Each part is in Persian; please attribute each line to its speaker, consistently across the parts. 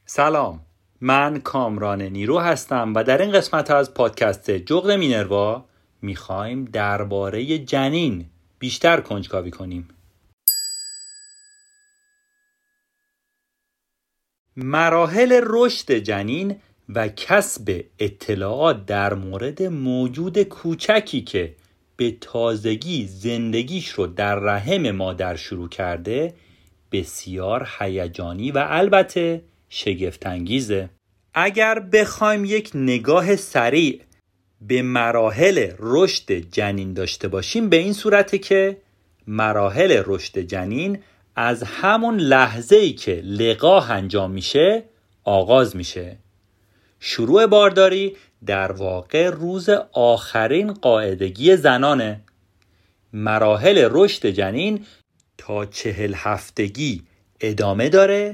Speaker 1: سلام، من کامران نیرو هستم و در این قسمت از پادکست جغد مینروا میخوایم درباره جنین بیشتر کنجکاوی کنیم. مراحل رشد جنین و کسب اطلاعات در مورد موجود کوچکی که به تازگی زندگیش رو در رحم مادر شروع کرده بسیار هیجانی و البته شگفت‌انگیزه. اگر بخوایم یک نگاه سریع به مراحل رشد جنین داشته باشیم به این صورته که مراحل رشد جنین از همون لحظه‌ای که لقاح انجام میشه آغاز میشه. شروع بارداری در واقع روز آخرین قاعدگی زنانه. مراحل رشد جنین تا 40 هفتگی ادامه داره.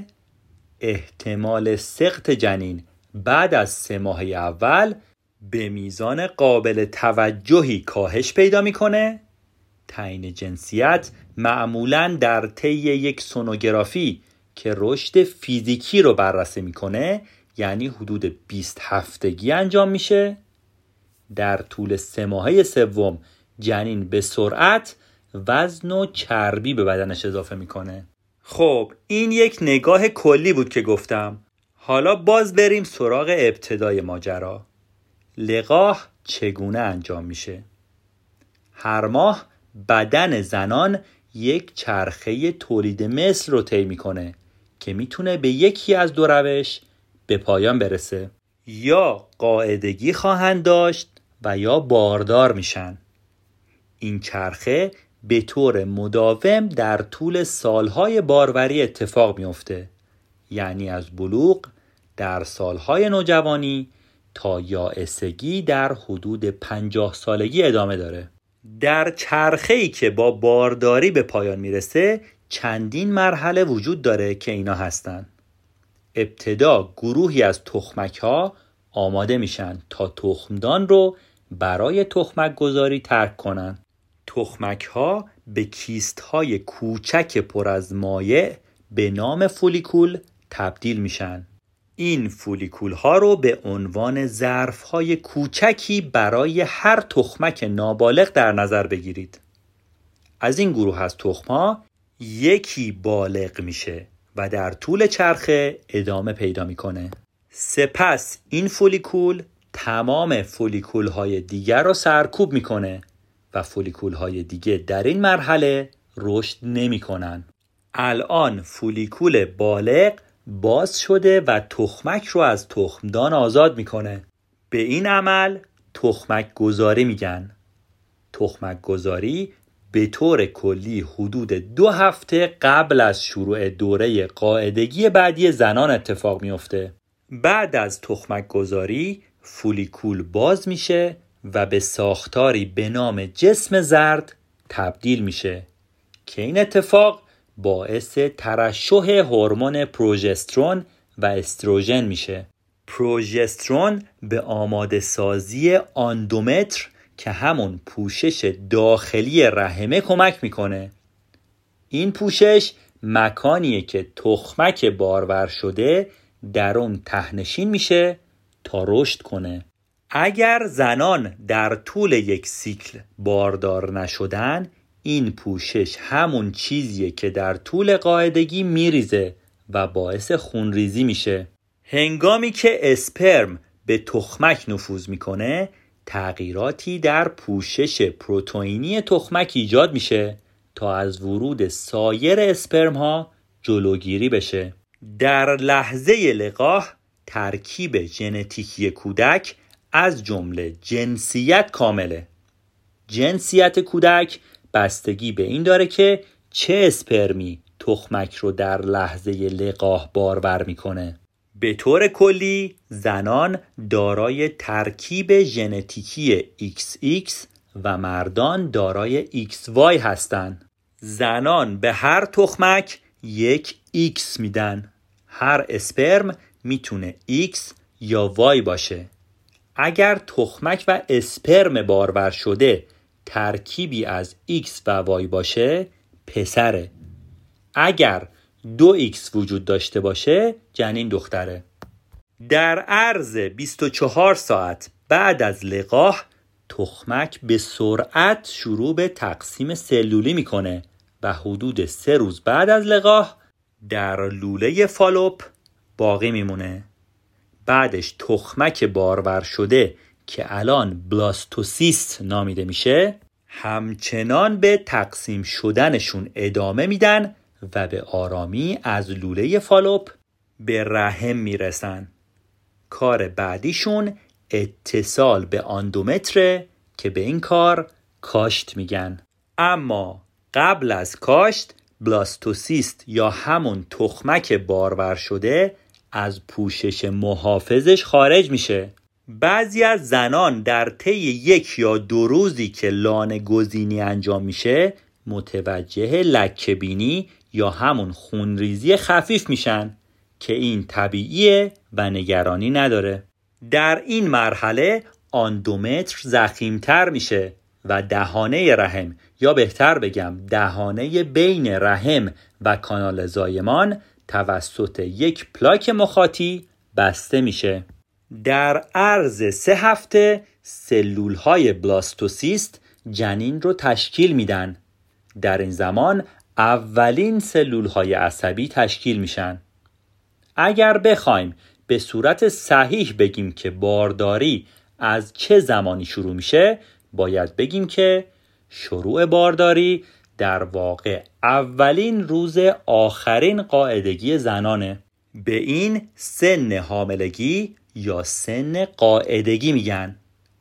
Speaker 1: احتمال سقط جنین بعد از 3 ماه اول به میزان قابل توجهی کاهش پیدا میکنه. تعیین جنسیت معمولاً در طی یک سونوگرافی که رشد فیزیکی رو بررسی میکنه یعنی حدود 20 هفتگی انجام میشه. در طول 3 ماهه سوم جنین به سرعت وزن و چربی به بدنش اضافه میکنه. خب این یک نگاه کلی بود که گفتم. حالا باز بریم سراغ ابتدای ماجرا. لقاح چگونه انجام میشه؟ هر ماه بدن زنان یک چرخه تولید مثل رو طی میکنه که میتونه به یکی از 2 روش به پایان برسه. یا قاعدگی خواهند داشت و یا باردار میشن. این چرخه به طور مداوم در طول سالهای باروری اتفاق میفته، یعنی از بلوغ در سالهای نوجوانی تا یائسگی در حدود 50 سالگی ادامه داره. در چرخه‌ای که با بارداری به پایان میرسه چندین مرحله وجود داره که اینا هستن. ابتدا گروهی از تخمک‌ها آماده میشن تا تخمدان رو برای تخمک گذاری ترک کنن. تخمک‌ها به کیست‌های کوچک پر از مایع به نام فولیکول تبدیل میشن. این فولیکول‌ها رو به عنوان ظرف‌های کوچکی برای هر تخمک نابالغ در نظر بگیرید. از این گروه از تخم‌ها یکی بالغ میشه و در طول چرخه ادامه پیدا میکنه. سپس این فولیکول تمام فولیکول‌های دیگر رو سرکوب میکنه و فولیکول‌های دیگه در این مرحله رشد نمی‌کنن. الان فولیکول بالغ باز شده و تخمک رو از تخمدان آزاد میکنه. به این عمل تخمک گذاری میگن. تخمک گذاری به طور کلی حدود 2 هفته قبل از شروع دوره قاعدگی بعدی زنان اتفاق میفته. بعد از تخمک گذاری فولیکول باز میشه و به ساختاری به نام جسم زرد تبدیل میشه که این اتفاق باعث ترشح هورمون پروژسترون و استروژن میشه. پروژسترون به آماده سازی آندومتر که همون پوشش داخلی رحمه کمک میکنه. این پوشش مکانیه که تخمک بارور شده در اون تهنشین میشه تا رشد کنه. اگر زنان در طول یک سیکل باردار نشدن این پوشش همون چیزیه که در طول قاعدگی میریزه و باعث خونریزی میشه. هنگامی که اسپرم به تخمک نفوذ میکنه تغییراتی در پوشش پروتئینی تخمک ایجاد میشه تا از ورود سایر اسپرم ها جلوگیری بشه. در لحظه لقاح ترکیب ژنتیکی کودک از جمله جنسیت کامله. جنسیت کودک بستگی به این داره که چه اسپرمی تخمک رو در لحظه لقاح بارور میکنه. به طور کلی زنان دارای ترکیب ژنتیکی XX و مردان دارای XY هستند. زنان به هر تخمک یک X میدن. هر اسپرم میتونه X یا Y باشه. اگر تخمک و اسپرم بارور شده ترکیبی از X و Y باشه پسره. اگر 2x وجود داشته باشه جنین دختره. در عرض 24 ساعت بعد از لقاح تخمک به سرعت شروع به تقسیم سلولی میکنه و حدود 3 روز بعد از لقاح در لوله فالوپ باقی میمونه. بعدش تخمک بارور شده که الان بلاستوسیست نامیده میشه همچنان به تقسیم شدنشون ادامه میدن و به آرامی از لوله فالوپ به رحم میرسن. کار بعدیشون اتصال به اندومتره که به این کار کاشت میگن. اما قبل از کاشت بلاستوسیست یا همون تخمک بارور شده از پوشش محافظش خارج میشه. بعضی از زنان در طی 1 یا 2 روزی که لانه گزینی انجام میشه متوجه لکه‌بینی یا همون خونریزی خفیف میشن که این طبیعیه و نگرانی نداره. در این مرحله اندومتر ضخیم‌تر میشه و دهانه رحم یا بهتر بگم دهانه بین رحم و کانال زایمان توسط یک پلاک مخاطی بسته میشه. در عرض 3 هفته سلول‌های بلاستوسیست جنین رو تشکیل میدن. در این زمان اولین سلول‌های عصبی تشکیل میشن. اگر بخوایم به صورت صحیح بگیم که بارداری از چه زمانی شروع میشه، باید بگیم که شروع بارداری در واقع اولین روز آخرین قاعدگی زنانه. به این سن حاملگی یا سن قاعدگی میگن.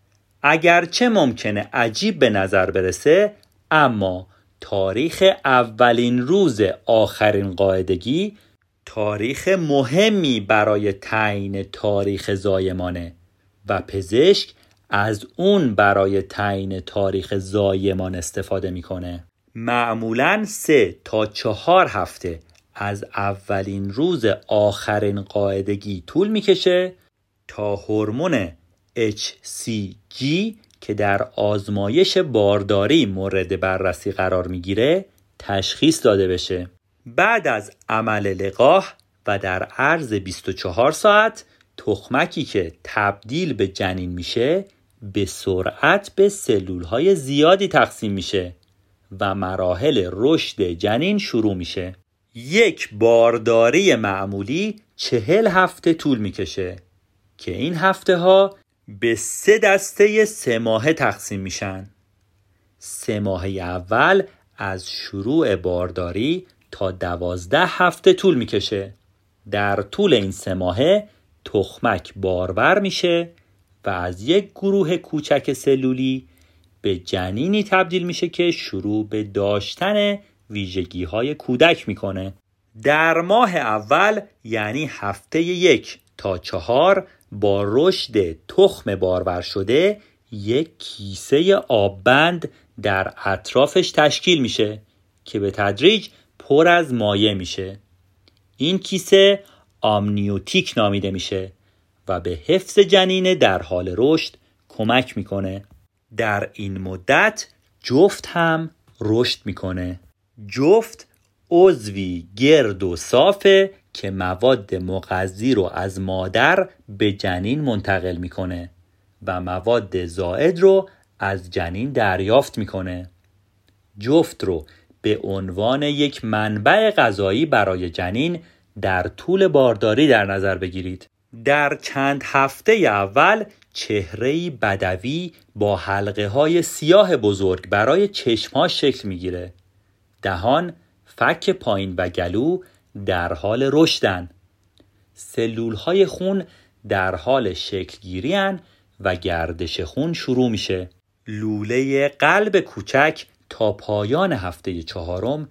Speaker 1: اگرچه ممکنه عجیب به نظر برسه، اما تاریخ اولین روز آخرین قاعدگی تاریخ مهمی برای تعیین تاریخ زایمانه و پزشک از اون برای تعیین تاریخ زایمان استفاده میکنه. معمولاً 3 تا 4 هفته از اولین روز آخرین قاعدگی طول میکشه تا هورمون HCG که در آزمایش بارداری مورد بررسی قرار میگیره تشخیص داده بشه. بعد از عمل لقاح و در عرض 24 ساعت تخمکی که تبدیل به جنین میشه به سرعت به سلولهای زیادی تقسیم میشه و مراحل رشد جنین شروع میشه. یک بارداری معمولی 40 هفته طول میکشه که این هفته ها به 3 دسته 3 ماهه تقسیم میشن. 3 ماهه اول از شروع بارداری تا 12 هفته طول میکشه. در طول این 3 ماهه تخمک بارور میشه و از یک گروه کوچک سلولی به جنینی تبدیل میشه که شروع به داشتن ویژگی‌های کودک میکنه. در ماه اول یعنی هفته 1 تا 4 با رشد تخم بارور شده یک کیسه آببند در اطرافش تشکیل میشه که به تدریج پر از مایع میشه. این کیسه آمنیوتیک نامیده میشه و به حفظ جنین در حال رشد کمک میکنه. در این مدت جفت هم رشد میکنه. جفت عضوی گرد و صافه که مواد مغذی رو از مادر به جنین منتقل میکنه و مواد زائد رو از جنین دریافت میکنه. جفت رو به عنوان یک منبع غذایی برای جنین در طول بارداری در نظر بگیرید. در چند هفته اول چهره‌ای بدوی با حلقه‌های سیاه بزرگ برای چشم‌ها شکل میگیره. دهان، فک پایین و گلو در حال رشدن. سلول‌های خون در حال شکل گیری‌اند و گردش خون شروع میشه. لوله قلب کوچک تا پایان هفته 4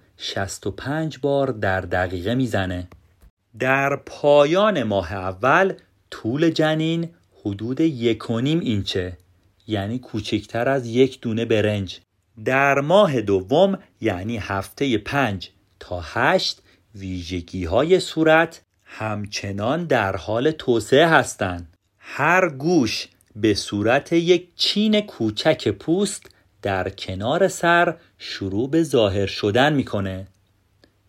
Speaker 1: 65 بار در دقیقه میزنه. در پایان ماه اول طول جنین حدود 1.5 اینچه، یعنی کوچکتر از 1 دونه برنج. در ماه دوم یعنی هفته 5 تا 8 ویژگی‌های صورت همچنان در حال توسعه هستند. هر گوش به صورت یک چین کوچک پوست در کنار سر شروع به ظاهر شدن میکنه.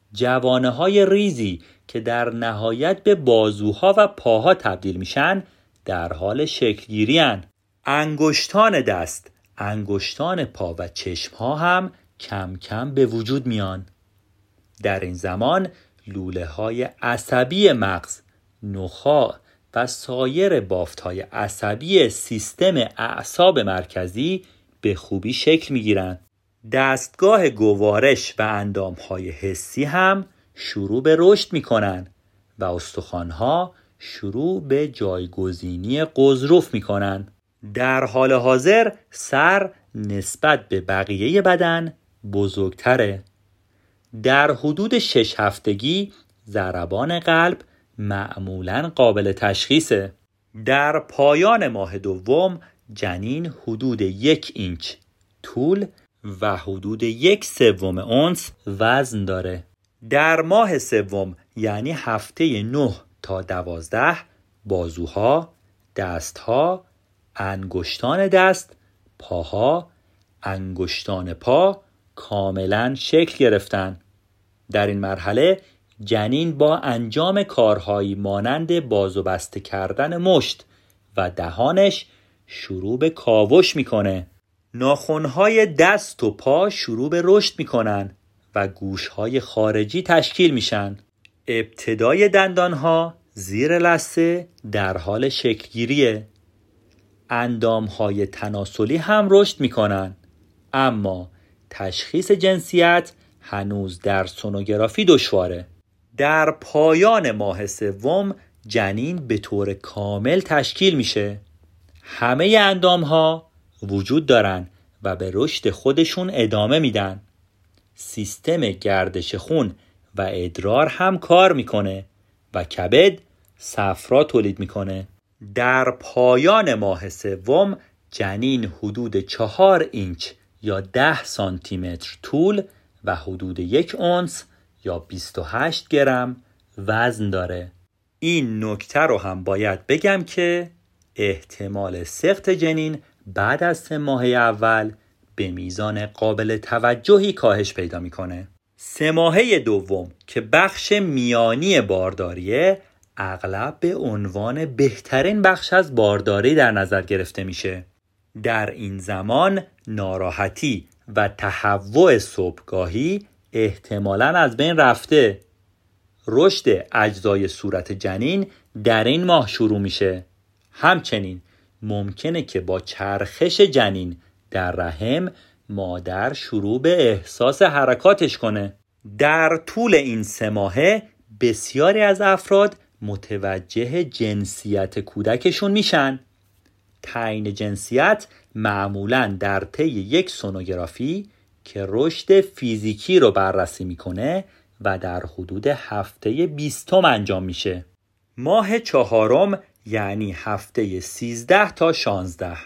Speaker 1: جوانه‌های ریزی که در نهایت به بازوها و پاها تبدیل میشن در حال شکلگیری هن. انگشتان دست، انگشتان پا و چشمها هم کم کم به وجود میان. در این زمان لوله‌های عصبی مغز، نخاع و سایر بافت‌های عصبی سیستم اعصاب مرکزی به خوبی شکل می‌گیرند. دستگاه گوارش و اندام‌های حسی هم شروع به رشد می‌کنند و استخوان‌ها شروع به جایگزینی غضروف می‌کنند. در حال حاضر سر نسبت به بقیه بدن بزرگتره. در حدود 6 هفتگی ضربان قلب معمولاً قابل تشخیصه. در پایان ماه دوم جنین حدود 1 اینچ طول و حدود 1/3 اونس وزن داره. در ماه سوم یعنی هفته 9 تا 12 بازوها، دستها، انگشتان دست، پاها، انگشتان پا کاملا شکل گرفتن. در این مرحله جنین با انجام کارهایی مانند باز و بسته کردن مشت و دهانش شروع به کاوش میکنه. ناخنهای دست و پا شروع به رشد میکنن و گوشهای خارجی تشکیل میشن. ابتدای دندانها زیر لثه در حال شکلگیریه. اندامهای تناسلی هم رشد میکنن، اما تشخیص جنسیت هنوز در سونوگرافی دشواره. در پایان ماه سوم جنین به طور کامل تشکیل میشه. همه اندامها وجود دارن و به رشد خودشون ادامه میدن. سیستم گردش خون و ادرار هم کار میکنه و کبد صفرا تولید میکنه. در پایان ماه سوم جنین حدود 4 اینچ یا 10 سانتی متر طول و حدود 1 اونس یا 28 گرم وزن داره. این نکته رو هم باید بگم که احتمال سقط جنین بعد از 3 ماه اول به میزان قابل توجهی کاهش پیدا میکنه. 3 ماهه دوم که بخش میانی بارداریه اغلب به عنوان بهترین بخش از بارداری در نظر گرفته میشه. در این زمان ناراحتی و تهوع صبحگاهی احتمالاً از بین رفته. رشد اجزای صورت جنین در این ماه شروع میشه. همچنین ممکنه که با چرخش جنین در رحم مادر شروع به احساس حرکاتش کنه. در طول این 3 ماهه بسیاری از افراد متوجه جنسیت کودکشون میشن. تعیین جنسیت معمولاً در طی یک سونوگرافی که رشد فیزیکی رو بررسی میکنه و در حدود هفته 20 انجام میشه. ماه 4 یعنی هفته 13 تا 16.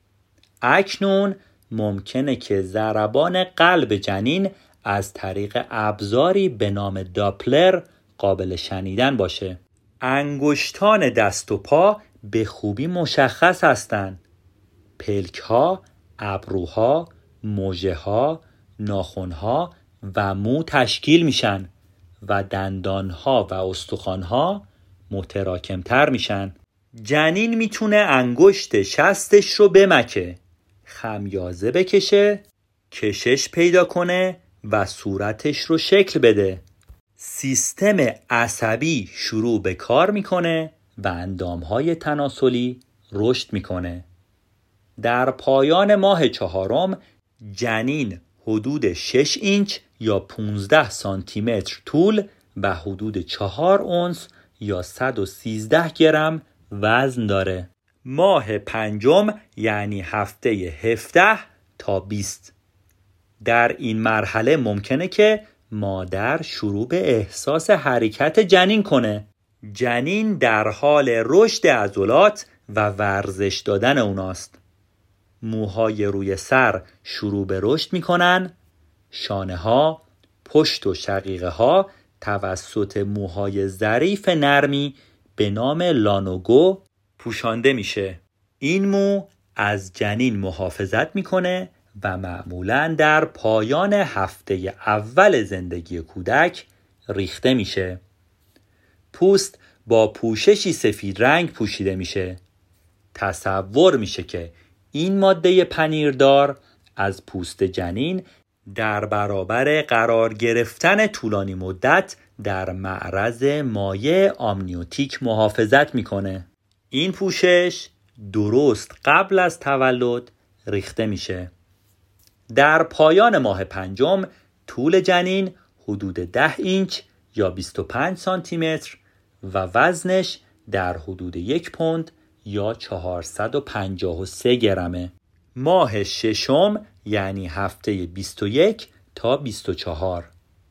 Speaker 1: اکنون ممکنه که ضربان قلب جنین از طریق ابزاری به نام داپلر قابل شنیدن باشه. انگشتان دست و پا به خوبی مشخص هستند. پلک‌ها، ابروها، مژه‌ها، ناخن‌ها و مو تشکیل میشن و دندان‌ها و استخوان‌ها متراکم‌تر میشن. جنین میتونه انگشت شستش رو بمکه، خمیازه بکشه، کشش پیدا کنه و صورتش رو شکل بده. سیستم عصبی شروع به کار میکنه و اندامهای تناسلی رشد میکنه. در پایان ماه 4 جنین حدود 6 اینچ یا 15 سانتی متر طول و حدود 4 اونس یا 113 گرم وزن داره. ماه 5 یعنی هفته 17 تا 20. در این مرحله ممکنه که مادر شروع به احساس حرکت جنین کنه. جنین در حال رشد عضلات و ورزش دادن اوناست. موهای روی سر شروع به رشد میکنن. شانه ها، پشت و شقیقه ها توسط موهای ظریف نرمی به نام لانوگو پوشانده میشه. این مو از جنین محافظت میکنه و معمولاً در پایان هفته اول زندگی کودک ریخته میشه. پوست با پوششی سفید رنگ پوشیده میشه. تصور میشه که این ماده پنیردار از پوست جنین در برابر قرار گرفتن طولانی مدت در معرض مایع آمنیوتیک محافظت میکنه. این پوشش درست قبل از تولد ریخته میشه. در پایان ماه پنجم طول جنین حدود 10 اینچ یا 25 سانتی متر و وزنش در حدود 1 پوند یا 453 گرمه. ماه ششم یعنی هفته 21 تا 24.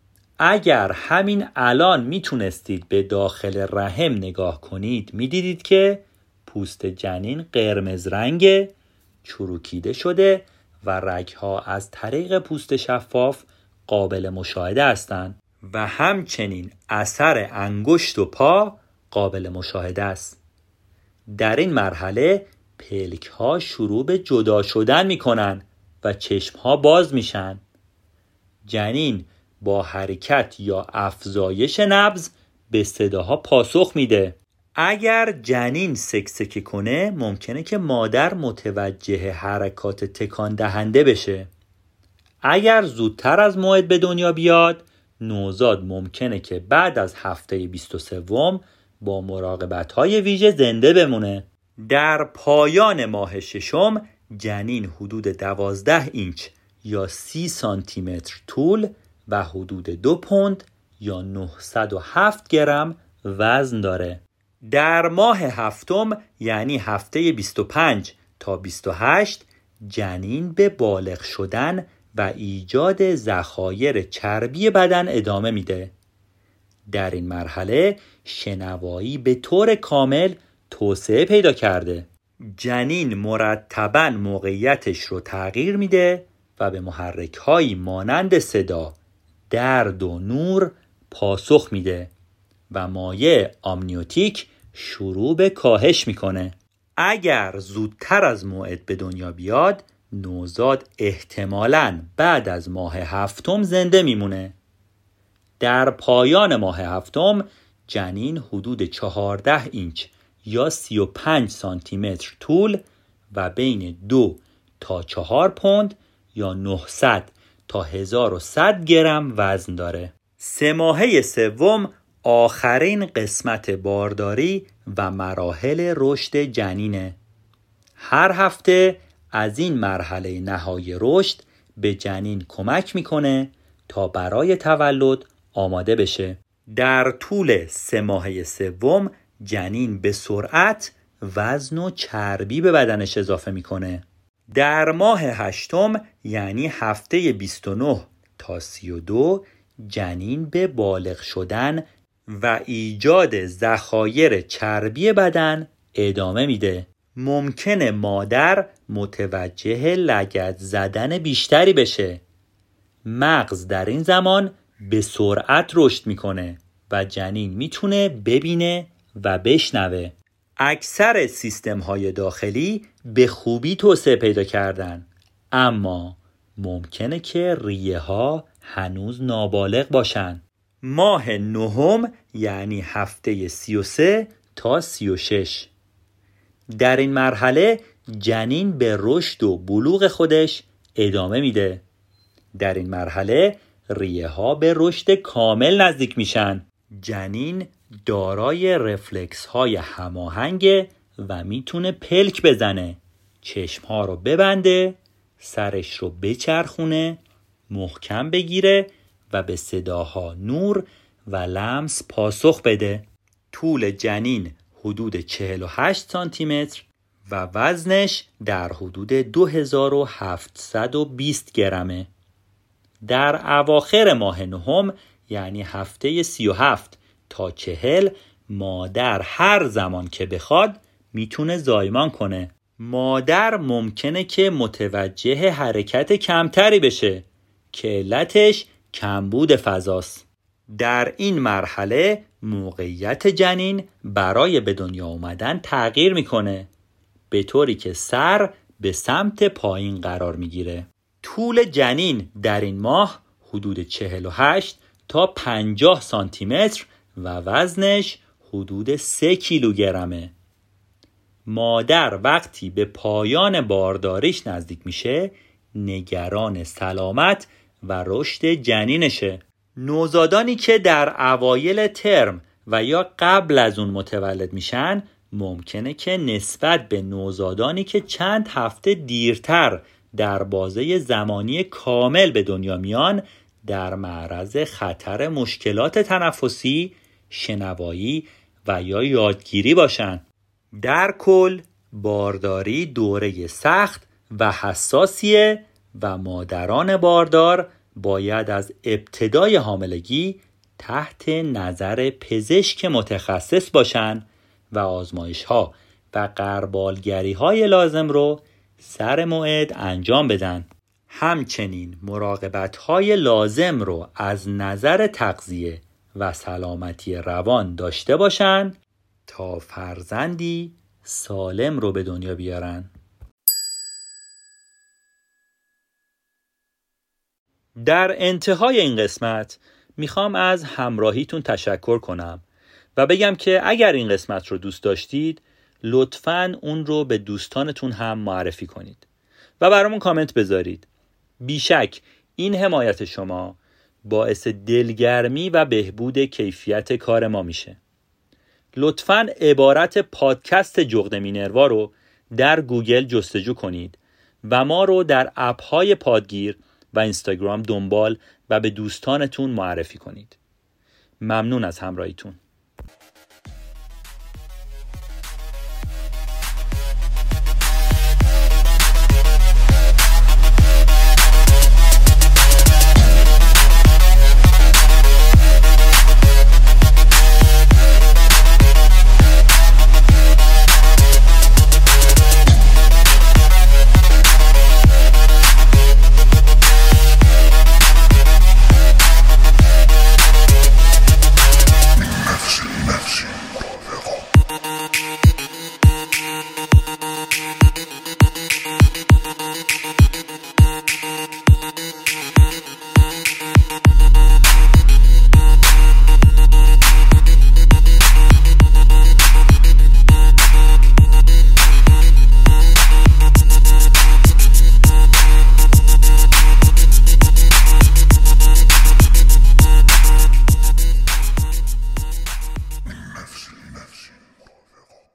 Speaker 1: اگر همین الان میتونستید به داخل رحم نگاه کنید میدیدید که پوست جنین قرمز رنگه، چروکیده شده و رگها از طریق پوست شفاف قابل مشاهده هستند و همچنین اثر انگشت و پا قابل مشاهده است. در این مرحله پلک ها شروع به جدا شدن میکنن و چشم ها باز میشن. جنین با حرکت یا افزایش نبض به صداها پاسخ میده. اگر جنین سکسکه کنه ممکنه که مادر متوجه حرکات تکان دهنده بشه. اگر زودتر از موعد به دنیا بیاد نوزاد ممکنه که بعد از هفته 23 با مراقبت‌های ویژه زنده بمونه. در پایان ماه ششم جنین حدود 12 اینچ یا 30 سانتی متر طول و حدود 2 پوند یا 907 گرم وزن داره. در ماه هفتم یعنی هفته 25 تا 28 جنین به بالغ شدن و ایجاد ذخایر چربی بدن ادامه میده. در این مرحله شنوایی به طور کامل توسعه پیدا کرده. جنین مرتباً موقعیتش رو تغییر میده و به محرک‌هایی مانند صدا، درد و نور پاسخ میده و مایع آمنیوتیک شروع به کاهش میکنه. اگر زودتر از موعد به دنیا بیاد نوزاد احتمالاً بعد از ماه هفتم زنده میمونه. در پایان ماه هفتم جنین حدود 14 اینچ یا 35 سانتی متر طول و بین 2 تا 4 پوند یا 900 تا 1100 گرم وزن داره. 3 ماهه سوم آخرین قسمت بارداری و مراحل رشد جنینه. هر هفته از این مرحله نهایی رشد به جنین کمک میکنه تا برای تولد آماده بشه. در طول 3 ماهه سوم جنین به سرعت وزن و چربی به بدنش اضافه میکنه. در ماه هشتم یعنی هفته 29 تا 32 جنین به بالغ شدن و ایجاد ذخایر چربی بدن ادامه میده. ممکنه مادر متوجه لگد زدن بیشتری بشه. مغز در این زمان به سرعت رشد میکنه و جنین میتونه ببینه و بشنوه. اکثر سیستم‌های داخلی به خوبی توسعه پیدا کردن، اما ممکنه که ریه‌ها هنوز نابالغ باشن. ماه نهم یعنی هفته 33 تا 36. در این مرحله جنین به رشد و بلوغ خودش ادامه میده. در این مرحله ریه‌ها به رشد کامل نزدیک میشن. جنین دارای رفلکس های هماهنگه و میتونه پلک بزنه، چشمها رو ببنده، سرش رو بچرخونه، محکم بگیره و به صداها نور و لمس پاسخ بده. طول جنین حدود 48 سانتی متر و وزنش در حدود 2720 گرمه. در اواخر ماه نهم یعنی هفته 37 تا 40 مادر هر زمان که بخواد میتونه زایمان کنه. مادر ممکنه که متوجه حرکت کمتری بشه که علتش کمبود فضاست. در این مرحله موقعیت جنین برای به دنیا اومدن تغییر میکنه به طوری که سر به سمت پایین قرار میگیره. طول جنین در این ماه حدود 48 تا 50 سانتی متر و وزنش حدود 3 کیلوگرمه. مادر وقتی به پایان بارداریش نزدیک میشه نگران سلامت و رشد جنینشه. نوزادانی که در اوایل ترم و یا قبل از اون متولد میشن ممکنه که نسبت به نوزادانی که چند هفته دیرتر در بازه زمانی کامل به دنیا میان در معرض خطر مشکلات تنفسی، شنوایی و یا یادگیری باشن. در کل بارداری دوره سخت و حساسیه و مادران باردار باید از ابتدای حاملگی تحت نظر پزشک متخصص باشن و آزمایش‌ها و غربالگری‌های لازم رو سر موعد انجام بدن. همچنین مراقبت‌های لازم رو از نظر تغذیه و سلامتی روان داشته باشن تا فرزندی سالم رو به دنیا بیارن. در انتهای این قسمت میخوام از همراهیتون تشکر کنم و بگم که اگر این قسمت رو دوست داشتید لطفاً اون رو به دوستانتون هم معرفی کنید و برامون کامنت بذارید. بیشک این حمایت شما باعث دلگرمی و بهبود کیفیت کار ما میشه. لطفاً عبارت پادکست جغد مینروا رو در گوگل جستجو کنید و ما رو در اپ‌های پادگیر و اینستاگرام دنبال و به دوستانتون معرفی کنید. ممنون از همراهیتون.